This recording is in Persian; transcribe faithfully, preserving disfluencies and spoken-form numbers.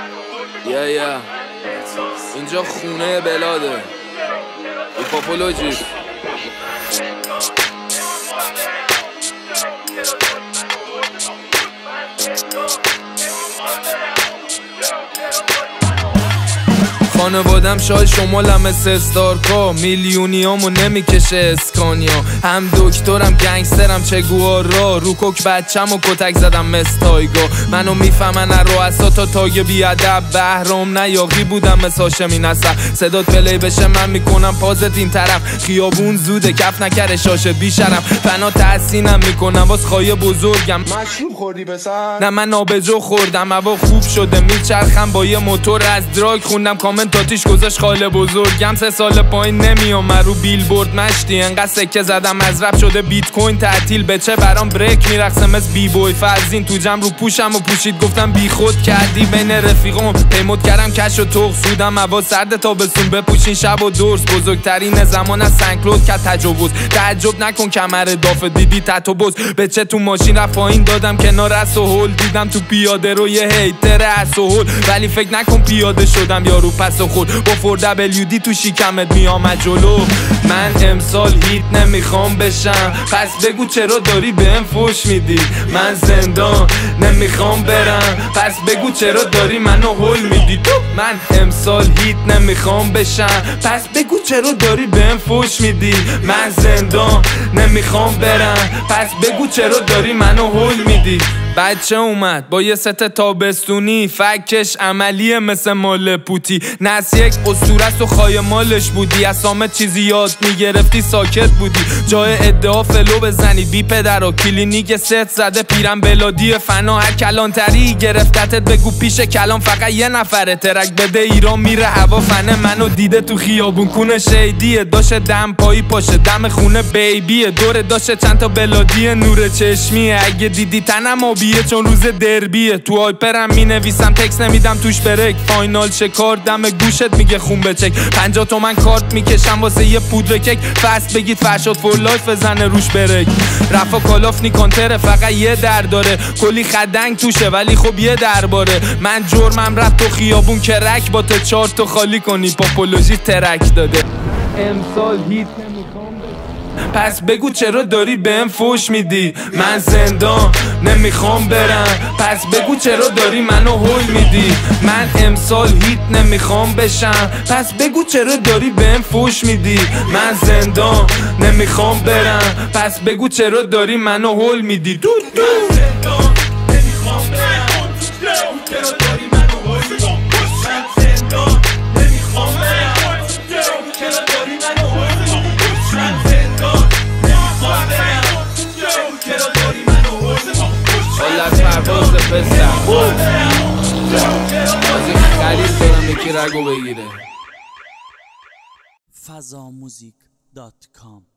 یا یا اینجا خونه بلاده ایپاپولوژی. خانوادم شای شمالم مثل استارکا، میلیونیامو نمیکشه اسکانیا. هم دکترم گنگسترم چگوارا، رو کوک بچم و کتک زدم مستایگا. منو میفهمن رؤسا تا تاگ بیادب، بهرام نیاقی بودم مثل هاشمی نصر. صدات پلی بشه من میکنم پازت این طرف، خیابون زوده کف نکره شاشه بیشرف. فنا تحسینم میکنم واس خواهی بزرگم. مشروب خوردی پسر؟ نه من آبجو خوردم، هوا خوب شده میچرخم با یه موتور از دراگ خوندم. کامنت آتیش گذاشت خاله بزرگم، سه سال پایین نمیام رو بیلبورد مشتی. انقدر سکه زدم از رپ شده بیت کوین تعطیل، به چه برام بریک میرقصم مثل بی بوی فرزین. تو جمع رو پوشم و پوشید گفتم بی خود کردی بین رفیقام. پیمود کردم کش و توق سودم، هوا سرد تابستون بپوشین شب و درس. بزرگترین زمان از سنکلود که تجاوز، تعجب نکن کمر دافه دیدی تتو بز. به چه تو ماشین رفت پایین دادم کنار از و هول، دیدم تو پیاده رو یه هیتر از و هول. ولی فکر نکن پیاده شدم یارو پس و خود با فور دبلیو دی تو شیکمت میامد جلو. من امسال هیت نمیخوام بشم، پس بگو چرا داری بهم فوش میدی. من زندان نمیخوام برم، پس بگو چرا داری منو هول میدی. تو من امسال هیت نمیخوام بشم، پس بگو چرا داری بهم فوش میدی. من زندان نمیخوام برم، پس بگو چرا داری منو هول میدی. بچه اومد با یه ست تابستونی، فکش عملیه مثل مال پوتی. نس یک اسطورست و خواهی مالش بودی، از سامت چیزی یاد میگرفتی ساکت بودی. جای ادعا فلو بزنی بی پدرا، کلینیک ست زده پیرم بلادی فنا. هر کلانتری گرفتتت بگو پیش کلام، فقط یه نفره ترک بده ایران میره هوا فنه. منو دیده تو خیابون کونه شیدیه، داشه دم پایی پاشه دم خونه بیبیه. دوره داشه چند تا بلادی نور چشمیه، اگه دیدی تنم آبیه چون روز دربیه. تو آیپرم می نویسم تکس نمیدم توش برک. فاینال شکار دم گوشت میگه خون بچک. پنجاه تومن کارت میکشم واسه یه پودر کک. فست بگید فرشاد فور لایف بزنه روش برک. رفا کالاف نیکانتره فقط یه در داره، کلی خدنگ توشه ولی خب یه درباره. من جرمم رفت تو خیابون کرک، با تا چار تا خالی کنی پاپولوژی ترک داده. امسال هیت پس بگو چرا داری بهم فوش میدی. من زندان نمیخوام برم، پس بگو چرا داری منو هول میدی. من امسال هیت نمیخوام بشم، پس بگو چرا داری بهم فوش میدی. من زندان نمیخوام برم، پس بگو چرا داری منو هول میدی. دو دو من زندان نمیخوام برم، چرا داری منو هول میدی. من زندان نمیخوام برم، چرا داری منو هول میدی. من زندان نمیخوام برم، چرا داری منو هول میدی. حالا پرواز پسر بازی خرید دارم یکی رگو بگیره. فضاموزیک دات کام